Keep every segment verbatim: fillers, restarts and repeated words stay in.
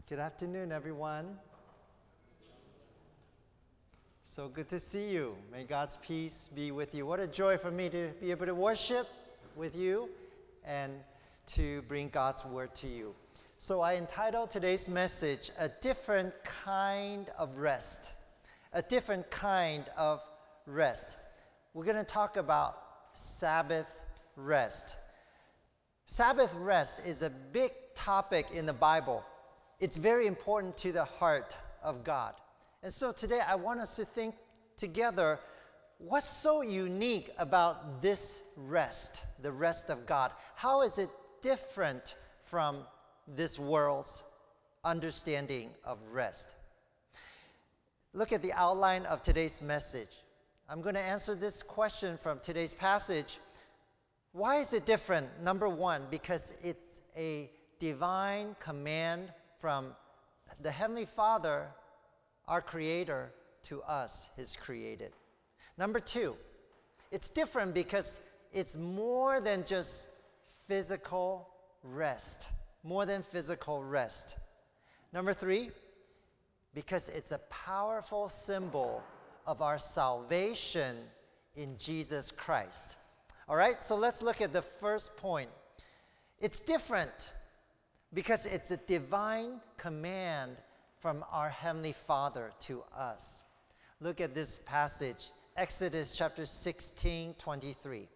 Good afternoon, everyone. So good to see you. May God's peace be with you. What a joy for me to be able to worship with you and to bring God's word to you. So I entitled today's message, A Different Kind of Rest. A different kind of rest. We're going to talk about Sabbath rest. Sabbath rest is a big topic in the Bible. It's very important to the heart of God. And so today I want us to think together, what's so unique about this rest, the rest of God? How is it different from this world's understanding of rest? Look at the outline of today's message. I'm going to answer this question from today's passage. Why is it different? Number one, because it's a divine command from the Heavenly Father, our Creator, to us, His created. Number two, it's different because it's more than just physical rest. More than physical rest. Number three, because it's a powerful symbol of our salvation in Jesus Christ. All right, so let's look at the first point. It's different because it's a divine command from our Heavenly Father to us. Look at this passage, Exodus chapter sixteen, twenty-three.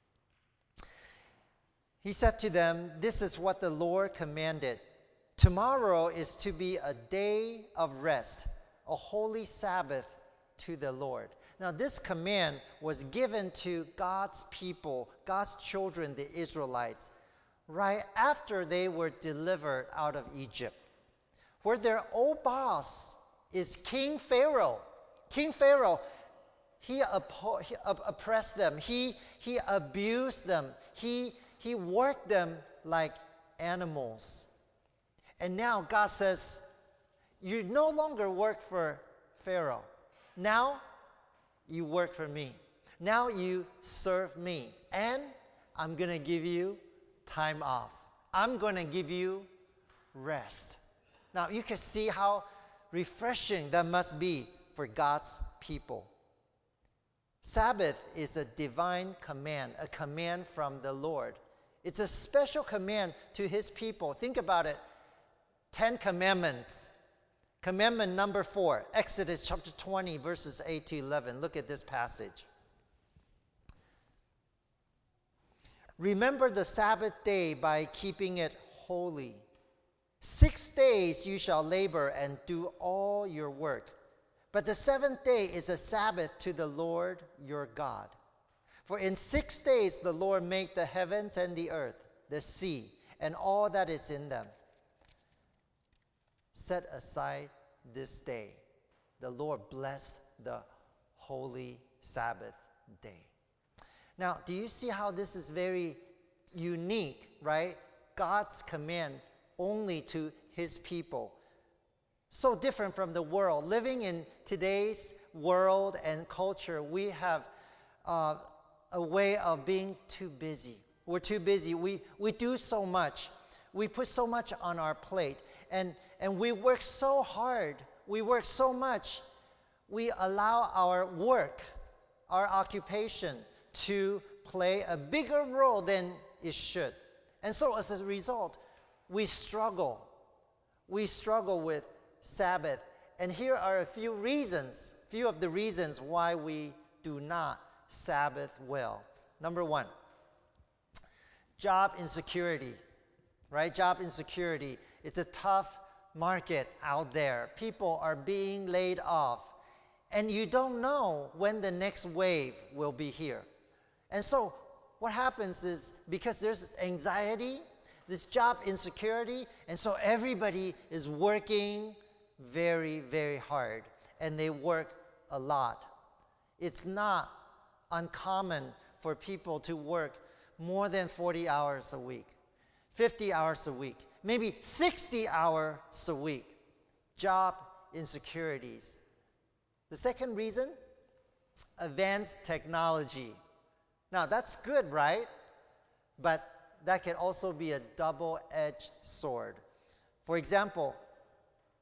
He said to them, "This is what the Lord commanded. Tomorrow is to be a day of rest, a holy Sabbath to the Lord." Now, this command was given to God's people, God's children, the Israelites, right after they were delivered out of Egypt, where their old boss is King Pharaoh. King Pharaoh, he, oppo- he op- oppressed them. He, he abused them. He, he worked them like animals. And now God says, you no longer work for Pharaoh. Now you work for me. Now you serve me. And I'm going to give you time off. I'm going to give you rest. Now you can see how refreshing that must be for God's people. Sabbath is a divine command, a command from the Lord. It's a special command to His people. Think about it. Ten Commandments. Commandment number four, Exodus chapter twenty, verses eight to eleven. Look at this passage. "Remember the Sabbath day by keeping it holy. Six days you shall labor and do all your work. But the seventh day is a Sabbath to the Lord your God. For in six days the Lord made the heavens and the earth, the sea, and all that is in them. Set aside this day. The Lord blessed the holy Sabbath day." Now, do you see how this is very unique, right? God's command only to His people. So different from the world. Living in today's world and culture, we have uh, a way of being too busy. We're too busy. We, we do so much. We put so much on our plate. And, and we work so hard. We work so much. We allow our work, our occupation, to play a bigger role than it should. And so as a result, we struggle. We struggle with Sabbath. And here are a few reasons, few of the reasons why we do not Sabbath well. Number one, job insecurity, right? Job insecurity. It's a tough market out there. People are being laid off. And you don't know when the next wave will be here. And so what happens is, because there's anxiety, this job insecurity, and so everybody is working very, very hard. And they work a lot. It's not uncommon for people to work more than forty hours a week, fifty hours a week, maybe sixty hours a week. Job insecurities. The second reason, advanced technology. Now that's good, right? But that can also be a double-edged sword. For example,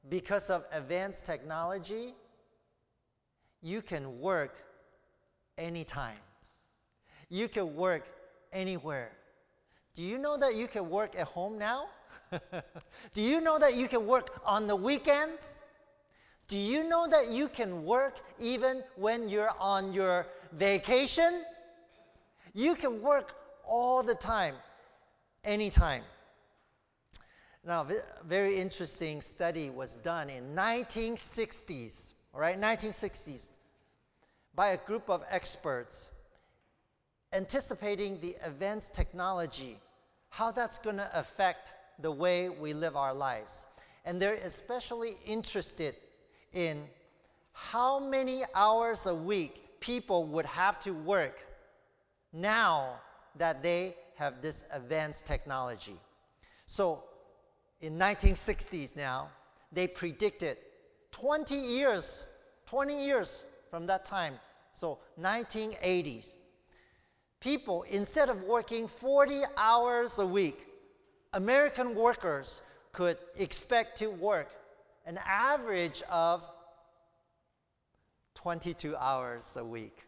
because of advanced technology, you can work anytime. You can work anywhere. Do you know that you can work at home now? Do you know that you can work on the weekends? Do you know that you can work even when you're on your vacation? You can work all the time, anytime. Now, a very interesting study was done in nineteen sixties, all right, nineteen sixties, by a group of experts anticipating the advanced technology, how that's going to affect the way we live our lives. And they're especially interested in how many hours a week people would have to work now that they have this advanced technology. So in nineteen sixties now, they predicted twenty years, twenty years from that time, so nineteen eighties, people, instead of working forty hours a week, American workers could expect to work an average of twenty-two hours a week.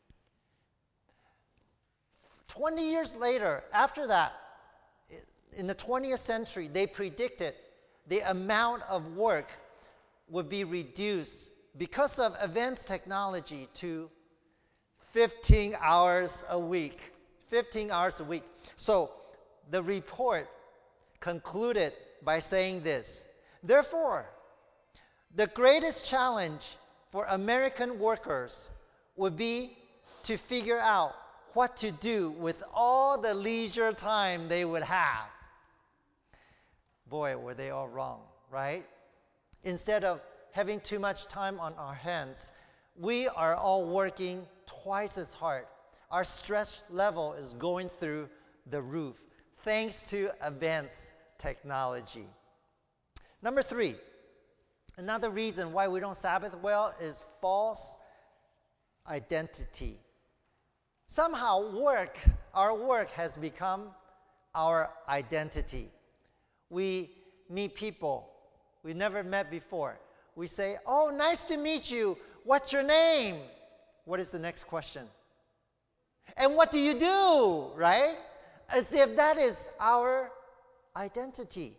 twenty years later, after that, in the twentieth century, they predicted the amount of work would be reduced because of advanced technology to fifteen hours a week. fifteen hours a week. So the report concluded by saying this: therefore, the greatest challenge for American workers would be to figure out what to do with all the leisure time they would have. Boy, were they all wrong, right? Instead of having too much time on our hands, we are all working twice as hard. Our stress level is going through the roof, thanks to advanced technology. Number three, another reason why we don't Sabbath well is false identity. Somehow work, our work has become our identity. We meet people we never met before. We say, "Oh, nice to meet you. What's your name?" What is the next question? "And what do you do?" Right? As if that is our identity.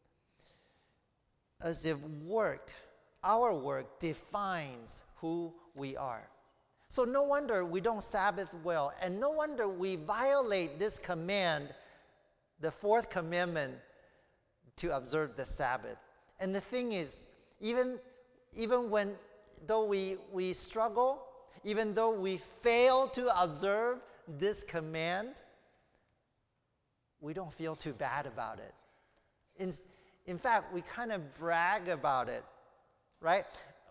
As if work, our work, defines who we are. So no wonder we don't Sabbath well, and no wonder we violate this command, the fourth commandment, to observe the Sabbath. And the thing is, even, even when, though we, we struggle, even though we fail to observe this command, we don't feel too bad about it. In, in fact, we kind of brag about it, right?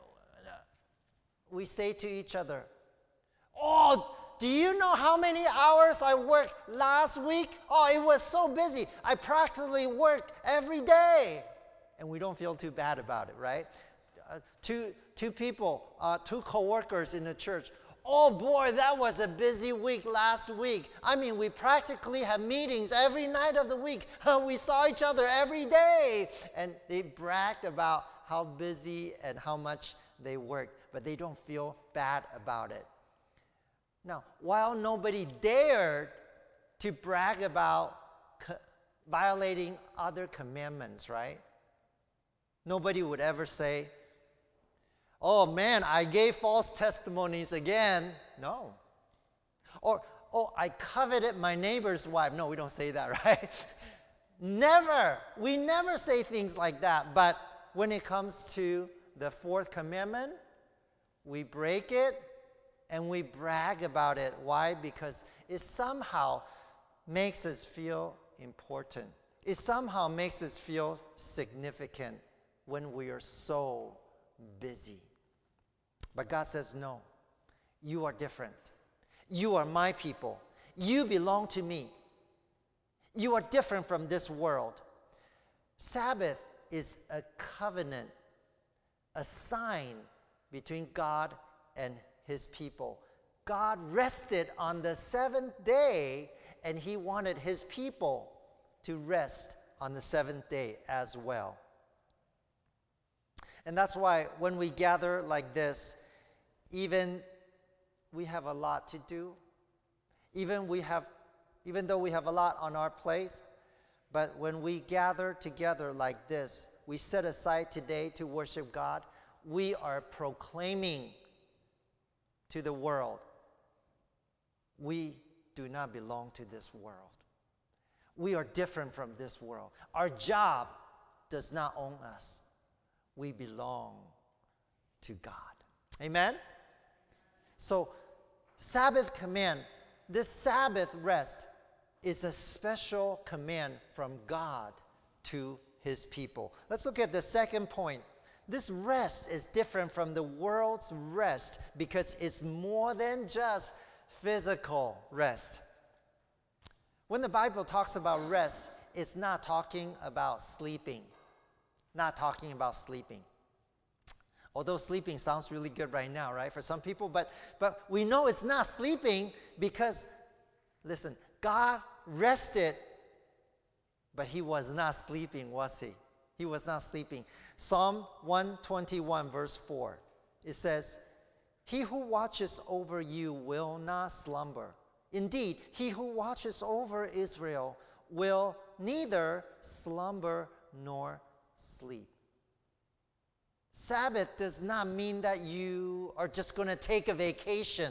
We say to each other, "Oh, do you know how many hours I worked last week? Oh, it was so busy. I practically worked every day." And we don't feel too bad about it, right? Uh, two, two people, uh, two co-workers in the church. "Oh boy, that was a busy week last week. I mean, we practically had meetings every night of the week. We saw each other every day." And they bragged about how busy and how much they worked, but they don't feel bad about it. Now, while nobody dared to brag about co- violating other commandments, right? Nobody would ever say, "Oh man, I gave false testimonies again." No. Or, "Oh, I coveted my neighbor's wife." No, we don't say that, right? Never. We never say things like that. But when it comes to the fourth commandment, we break it and we brag about it. Why? Because it somehow makes us feel important. It somehow makes us feel significant when we are so busy. But God says, "No, you are different. You are my people. You belong to me. You are different from this world." Sabbath is a covenant, a sign between God and his people. God rested on the seventh day, and he wanted his people to rest on the seventh day as well. And that's why when we gather like this, even we have a lot to do, even we have, even though we have a lot on our plate, but when we gather together like this, we set aside today to worship God, we are proclaiming to the world, we do not belong to this world. We are different from this world. Our job does not own us. We belong to God. Amen? So, Sabbath command, this Sabbath rest is a special command from God to his people. Let's look at the second point. This rest is different from the world's rest because it's more than just physical rest. When the Bible talks about rest, it's not talking about sleeping. Not talking about sleeping. Although sleeping sounds really good right now, right, for some people, but, but we know it's not sleeping because, listen, God rested, but he was not sleeping, was he? He was not sleeping. Psalm one twenty-one, verse four, it says, "He who watches over you will not slumber. Indeed, he who watches over Israel will neither slumber nor sleep." Sabbath does not mean that you are just going to take a vacation.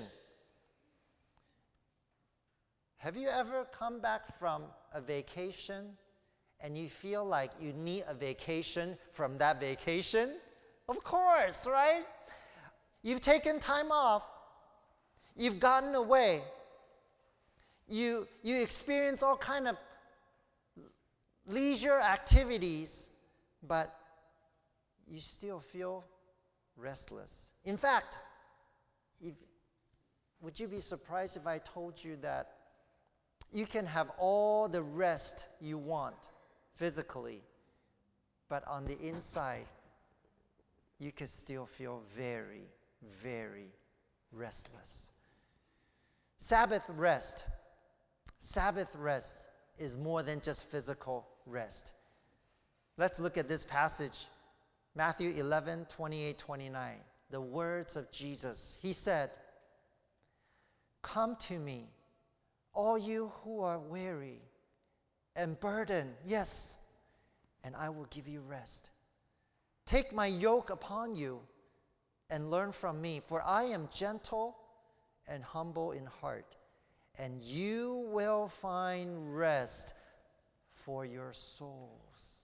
Have you ever come back from a vacation and you feel like you need a vacation from that vacation? Of course, right? You've taken time off. You've gotten away. You, you experience all kind of leisure activities, but you still feel restless. In fact, if, would you be surprised if I told you that you can have all the rest you want physically, but on the inside, you can still feel very, very restless. Sabbath rest, Sabbath rest is more than just physical rest. Let's look at this passage, Matthew eleven, twenty-eight, twenty-nine. The words of Jesus. He said, "Come to me, all you who are weary and burdened, yes, and I will give you rest. Take my yoke upon you and learn from me, for I am gentle and humble in heart, and you will find rest for your souls."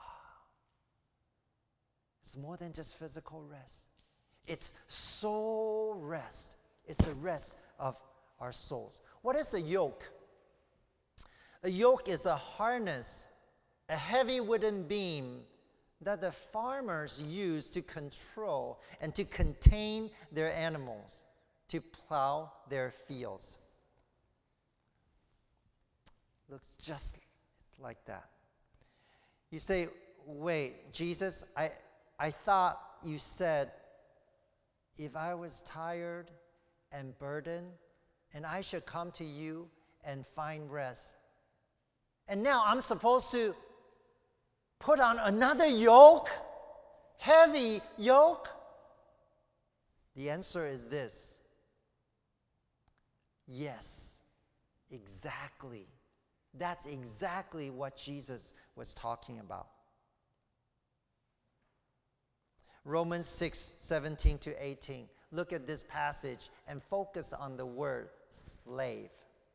It's more than just physical rest. It's soul rest. It's the rest of our souls. What is a yoke? A yoke is a harness, a heavy wooden beam that the farmers use to control and to contain their animals, to plow their fields. Looks just like that. You say, wait, Jesus, I, I thought you said if I was tired and burdened, and I should come to you and find rest. And now I'm supposed to put on another yoke? Heavy yoke? The answer is this. Yes, exactly. That's exactly what Jesus was talking about. Romans six, seventeen to eighteen. Look at this passage and focus on the word slave.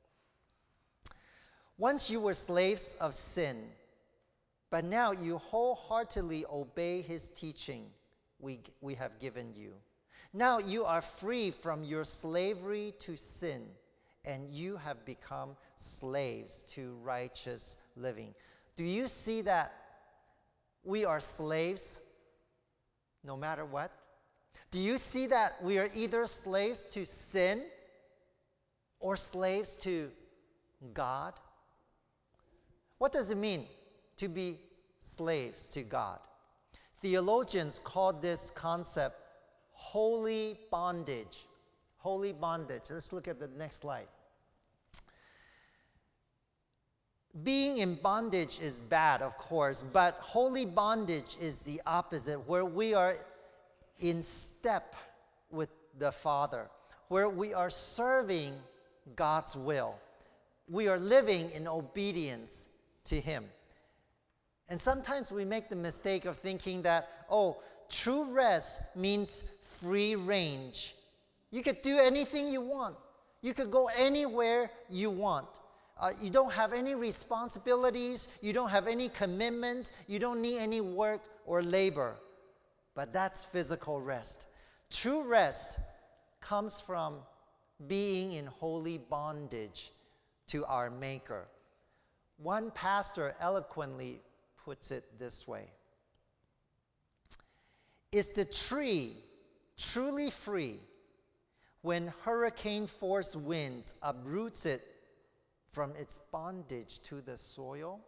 Once you were slaves of sin, but now you wholeheartedly obey his teaching we, we have given you. Now you are free from your slavery to sin, and you have become slaves to righteous living. Do you see that we are slaves no matter what? Do you see that we are either slaves to sin or slaves to God? What does it mean to be slaves to God? Theologians call this concept holy bondage. Holy bondage. Let's look at the next slide. Being in bondage is bad, of course, but holy bondage is the opposite, where we are in step with the Father, where we are serving God's will. We are living in obedience to Him. And sometimes we make the mistake of thinking that, oh, true rest means free range. You could do anything you want. You could go anywhere you want. Uh, you don't have any responsibilities. You don't have any commitments. You don't need any work or labor. But that's physical rest. True rest comes from being in holy bondage to our Maker. One pastor eloquently puts it this way: is the tree truly free when hurricane force winds uproots it from its bondage to the soil?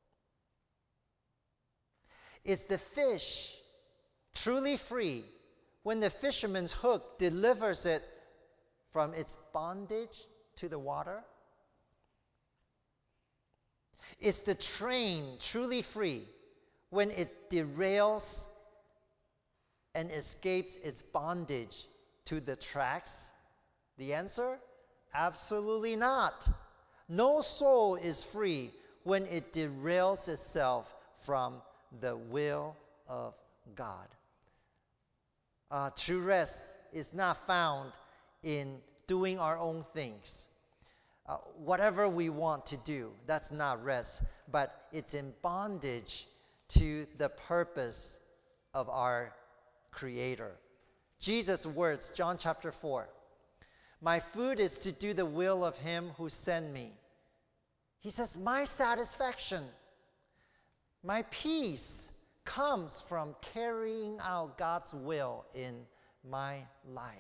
Is the fish truly free when the fisherman's hook delivers it from its bondage to the water? Is the train truly free when it derails and escapes its bondage to the tracks? The answer? Absolutely not. No soul is free when it derails itself from the will of God. Uh, true rest is not found in doing our own things. Uh, whatever we want to do, that's not rest, but it's in bondage to the purpose of our Creator. Jesus' words, John chapter four. My food is to do the will of Him who sent me. He says, my satisfaction, my peace comes from carrying out God's will in my life.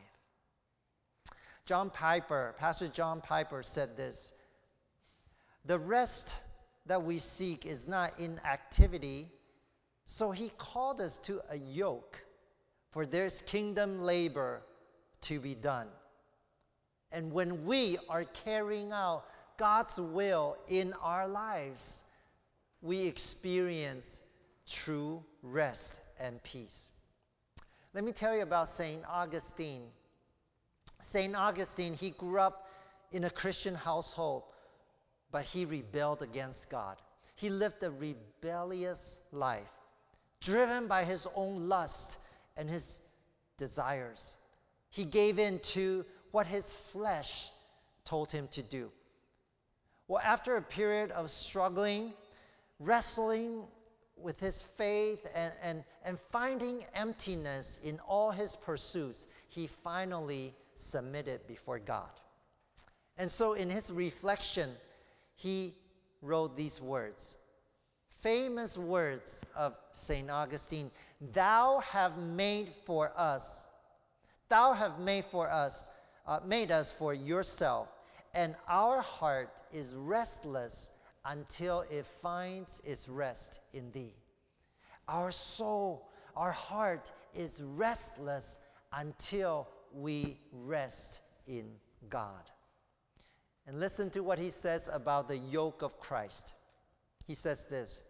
John Piper, Pastor John Piper said this: the rest that we seek is not inactivity, so He called us to a yoke, for there's kingdom labor to be done. And when we are carrying out God's will in our lives, we experience true rest and peace. Let me tell you about Saint Augustine. Saint Augustine, he grew up in a Christian household, but he rebelled against God. He lived a rebellious life, driven by his own lust and his desires. He gave in to what his flesh told him to do. Well, after a period of struggling, wrestling with his faith and, and, and finding emptiness in all his pursuits, he finally submitted before God. And so in his reflection, he wrote these words, famous words of Saint Augustine: Thou have made for us, thou have made for us, uh, made us for yourself, and our heart is restless until it finds its rest in thee. Our soul, our heart is restless until we rest in God. And listen to what he says about the yoke of Christ. He says this: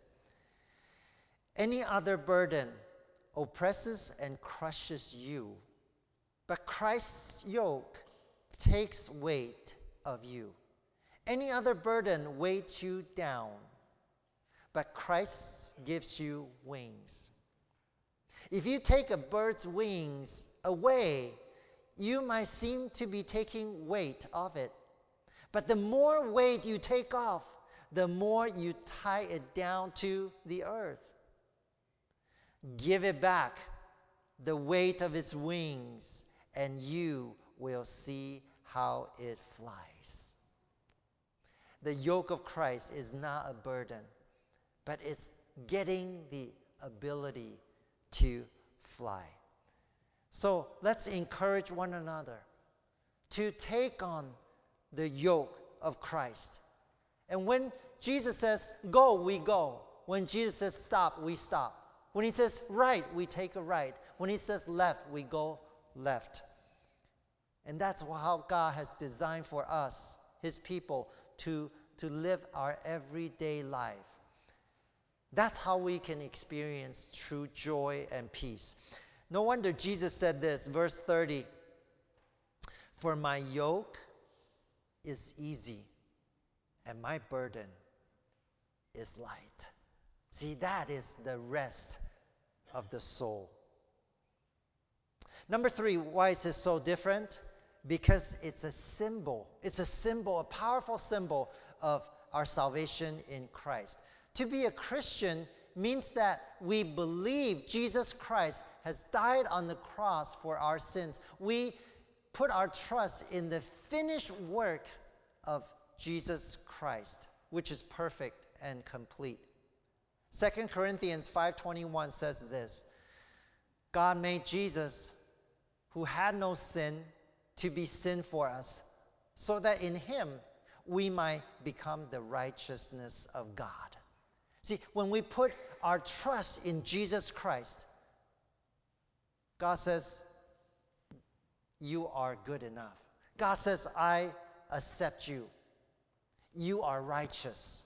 any other burden oppresses and crushes you, but Christ's yoke takes weight of you. Any other burden weights you down, but Christ gives you wings. If you take a bird's wings away, you might seem to be taking weight off it. But the more weight you take off, the more you tie it down to the earth. Give it back the weight of its wings, and you will see how it flies. The yoke of Christ is not a burden, but it's getting the ability to fly. So let's encourage one another to take on the yoke of Christ. And when Jesus says, go, we go. When Jesus says, stop, we stop. When he says, right, we take a right. When he says, left, we go left. And that's how God has designed for us, his people, to to live our everyday life. That's how we can experience true joy and peace. No wonder Jesus said this, verse thirty, "For my yoke is easy and my burden is light." See, that is the rest of the soul. Number three, why is this so different? Because it's a symbol. It's a symbol, a powerful symbol of our salvation in Christ. To be a Christian means that we believe Jesus Christ has died on the cross for our sins. We put our trust in the finished work of Jesus Christ, which is perfect and complete. Second Corinthians five twenty-one says this, "God made Jesus, who had no sin, to be sin for us, so that in him we might become the righteousness of God." See, when we put our trust in Jesus Christ, God says, you are good enough. God says, I accept you. You are righteous.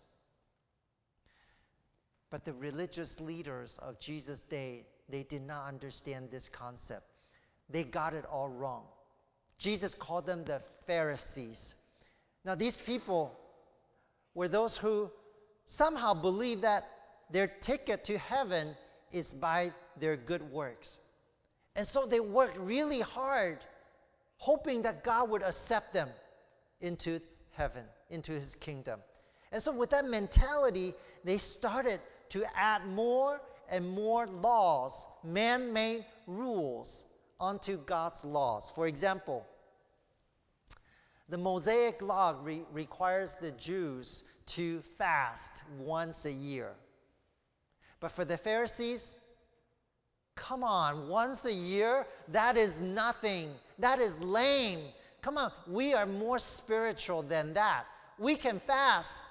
But the religious leaders of Jesus' day, they did not understand this concept. They got it all wrong. Jesus called them the Pharisees. Now, these people were those who somehow believed that their ticket to heaven is by their good works. And so they worked really hard, hoping that God would accept them into heaven, into his kingdom. And so with that mentality, they started to add more and more laws, man-made rules, onto God's laws. For example, the Mosaic law re- requires the Jews to fast once a year. But for the Pharisees, come on, once a year? That is nothing. That is lame. Come on, we are more spiritual than that. We can fast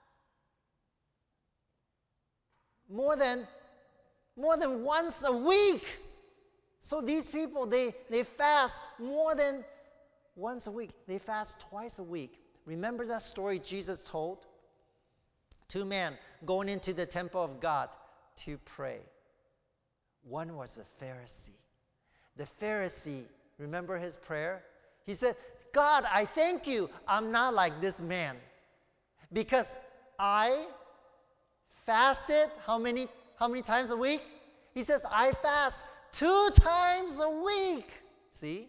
more than, more than once a week. So these people, they, they fast more than once a week. They fast twice a week. Remember that story Jesus told? Two men going into the temple of God to pray. One was a Pharisee. The Pharisee, remember his prayer? He said, God, I thank you. I'm not like this man. Because I fasted how many, how many times a week? He says, I fast two times a week. See?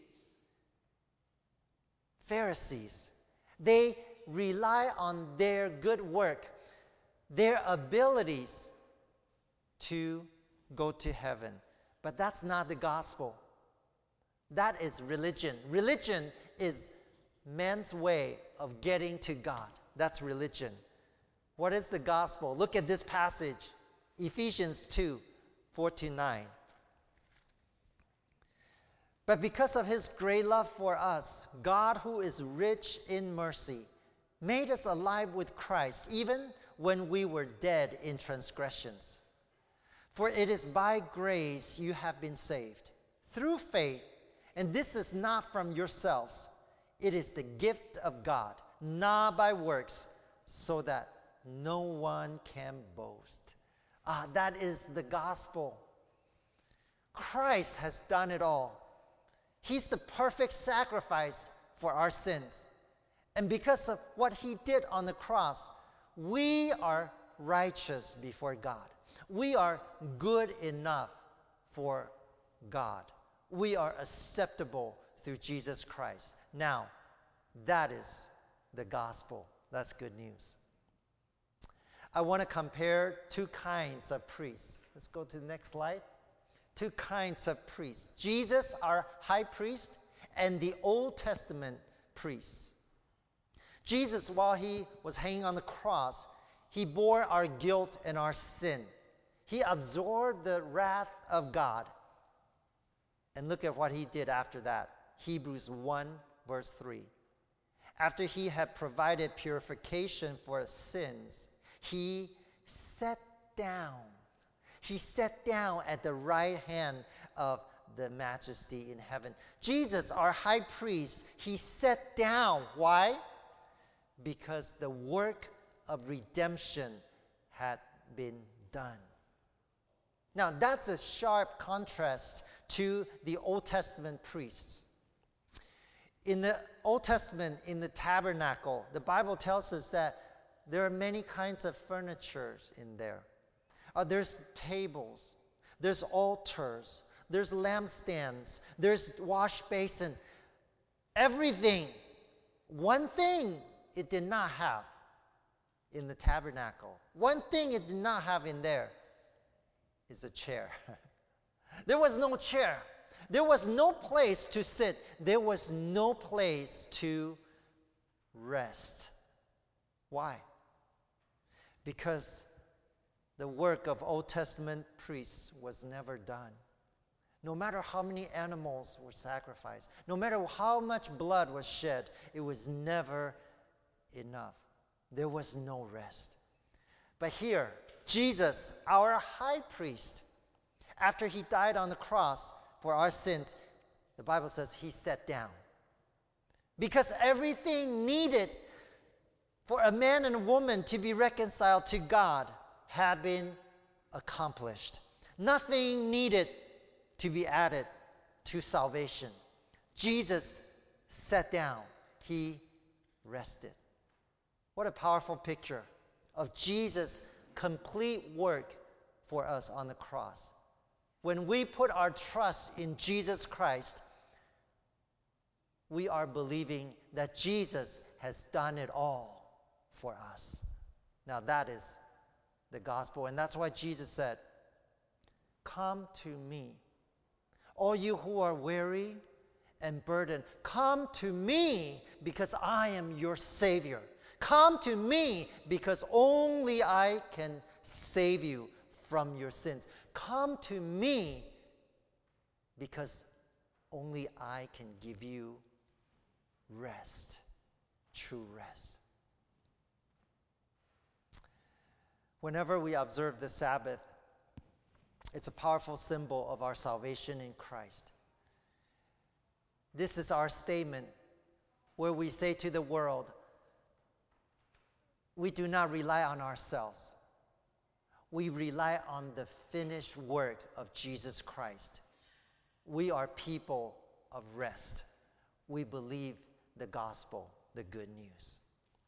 Pharisees, they rely on their good work, their abilities to go to heaven. But that's not the gospel. That is religion. Religion is man's way of getting to God. That's religion. What is the gospel? Look at this passage, Ephesians two, four to nine. But because of his great love for us, God, who is rich in mercy, made us alive with Christ, even when we were dead in transgressions. For it is by grace you have been saved, through faith, and this is not from yourselves. It is the gift of God, not by works, so that no one can boast. Ah, that is the gospel. Christ has done it all. He's the perfect sacrifice for our sins. And because of what he did on the cross, we are righteous before God. We are good enough for God. We are acceptable through Jesus Christ. Now, that is the gospel. That's good news. I want to compare two kinds of priests. Let's go to the next slide. Two kinds of priests. Jesus, our high priest, and the Old Testament priests. Jesus, while he was hanging on the cross, he bore our guilt and our sin. He absorbed the wrath of God. And look at what he did after that. Hebrews one, verse three. After he had provided purification for sins, he sat down. He sat down at the right hand of the majesty in heaven. Jesus, our high priest, he sat down. Why? Because the work of redemption had been done. Now, that's a sharp contrast to the Old Testament priests. In the Old Testament, in the tabernacle, the Bible tells us that there are many kinds of furniture in there. Uh, there's tables, there's altars, there's lampstands, there's wash basin. Everything. One thing it did not have in the tabernacle, one thing it did not have in there is a chair. There was no chair. There was no place to sit. There was no place to rest. Why? Because the work of Old Testament priests was never done. No matter how many animals were sacrificed, no matter how much blood was shed, it was never enough. There was no rest. But here, Jesus, our high priest, after he died on the cross for our sins, the Bible says he sat down. Because everything needed for a man and a woman to be reconciled to God had been accomplished. Nothing needed to be added to salvation. Jesus sat down. He rested. What a powerful picture of Jesus' complete work for us on the cross. When we put our trust in Jesus Christ, we are believing that Jesus has done it all for us. Now that is the gospel, and that's why Jesus said, "Come to me, all you who are weary and burdened. Come to me because I am your Savior. Come to me because only I can save you from your sins. Come to me because only I can give you rest, true rest." Whenever we observe the Sabbath, it's a powerful symbol of our salvation in Christ. This is our statement where we say to the world, we do not rely on ourselves. We rely on the finished work of Jesus Christ. We are people of rest. We believe the gospel, the good news.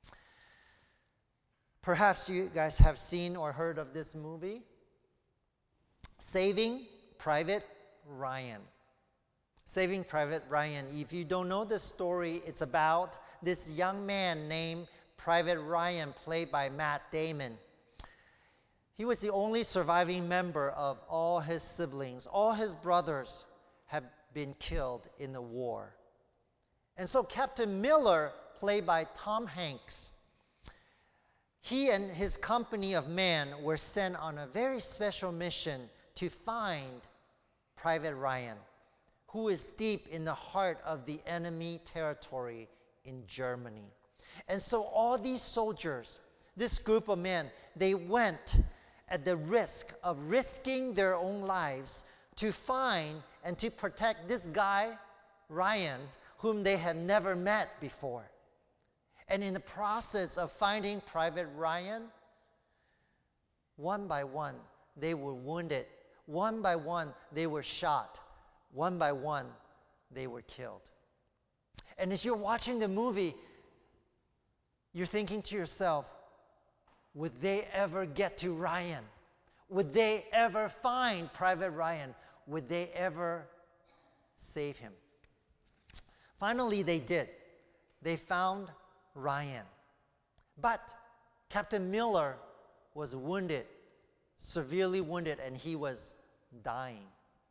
Perhaps you guys have seen or heard of this movie, Saving Private Ryan. Saving Private Ryan. If you don't know the story, it's about this young man named Private Ryan, played by Matt Damon. He was the only surviving member of all his siblings. All his brothers had been killed in the war. And so Captain Miller, played by Tom Hanks, he and his company of men were sent on a very special mission to find Private Ryan, who is deep in the heart of the enemy territory in Germany. And so all these soldiers, this group of men, they went at the risk of risking their own lives to find and to protect this guy, Ryan, whom they had never met before. And in the process of finding Private Ryan, one by one, they were wounded. One by one, they were shot. One by one, they were killed. And as you're watching the movie, you're thinking to yourself, would they ever get to Ryan? Would they ever find Private Ryan? Would they ever save him? Finally, they did. They found Ryan. But Captain Miller was wounded, severely wounded, and he was dying.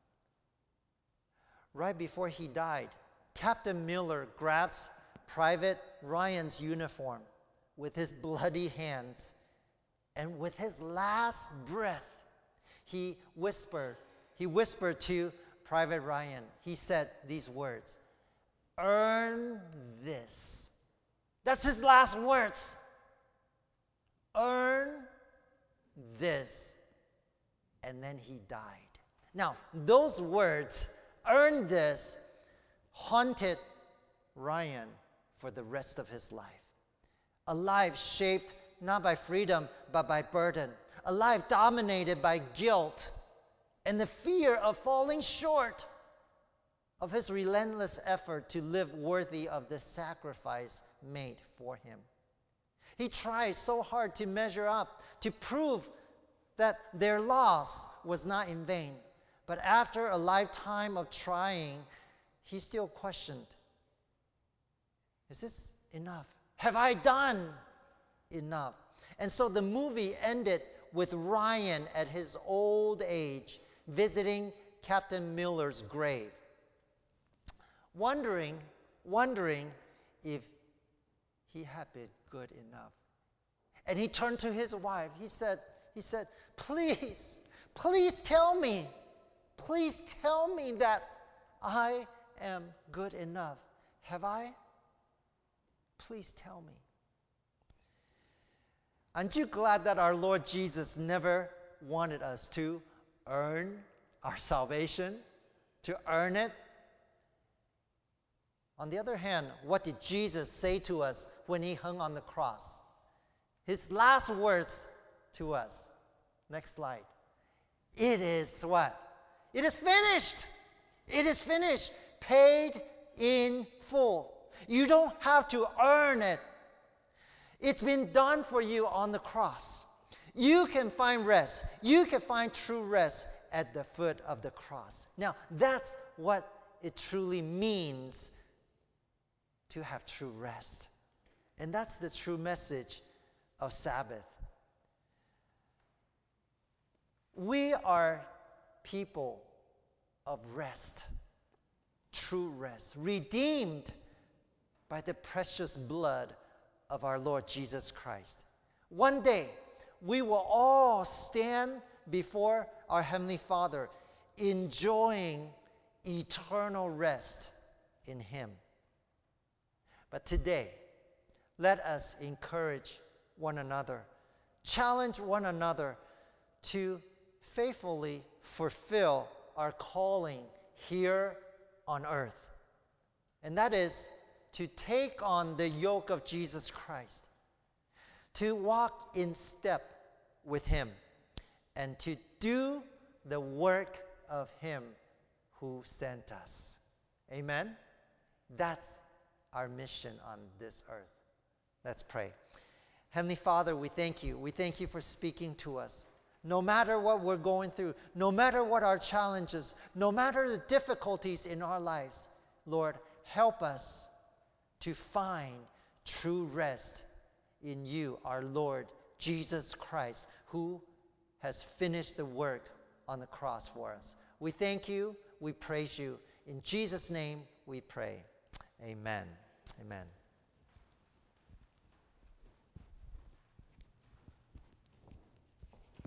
Right before he died, Captain Miller grabs Private Ryan's uniform with his bloody hands, and with his last breath, he whispered, he whispered to Private Ryan, he said these words, "Earn this." That's his last words. Earn this. And then he died. Now, those words, "earn this," haunted Ryan for the rest of his life. A life shaped not by freedom, but by burden. A life dominated by guilt and the fear of falling short of his relentless effort to live worthy of the sacrifice made for him. He tried so hard to measure up, to prove that their loss was not in vain. But after a lifetime of trying, he still questioned, is this enough? Have I done enough? And so the movie ended with Ryan at his old age visiting Captain Miller's grave, wondering, wondering if he had been good enough. And he turned to his wife. He said, he said, please, please tell me, please tell me that I am good enough. Have I? Please tell me. Aren't you glad that our Lord Jesus never wanted us to earn our salvation, to earn it? On the other hand, what did Jesus say to us when he hung on the cross? His last words to us. Next slide. It is what? It is finished. It is finished. Paid in full. You don't have to earn it. It's been done for you on the cross. You can find rest. You can find true rest at the foot of the cross. Now, that's what it truly means to have true rest. And that's the true message of Sabbath. We are people of rest, true rest, redeemed by the precious blood of our Lord Jesus Christ. One day, we will all stand before our Heavenly Father, enjoying eternal rest in Him. But today, let us encourage one another, challenge one another to faithfully fulfill our calling here on earth. And that is to take on the yoke of Jesus Christ, to walk in step with Him, and to do the work of Him who sent us. Amen? That's our mission on this earth. Let's pray. Heavenly Father, we thank you. We thank you for speaking to us. No matter what we're going through, no matter what our challenges, no matter the difficulties in our lives, Lord, help us to find true rest in you, our Lord Jesus Christ, who has finished the work on the cross for us. We thank you. We praise you. In Jesus' name we pray. Amen. Amen.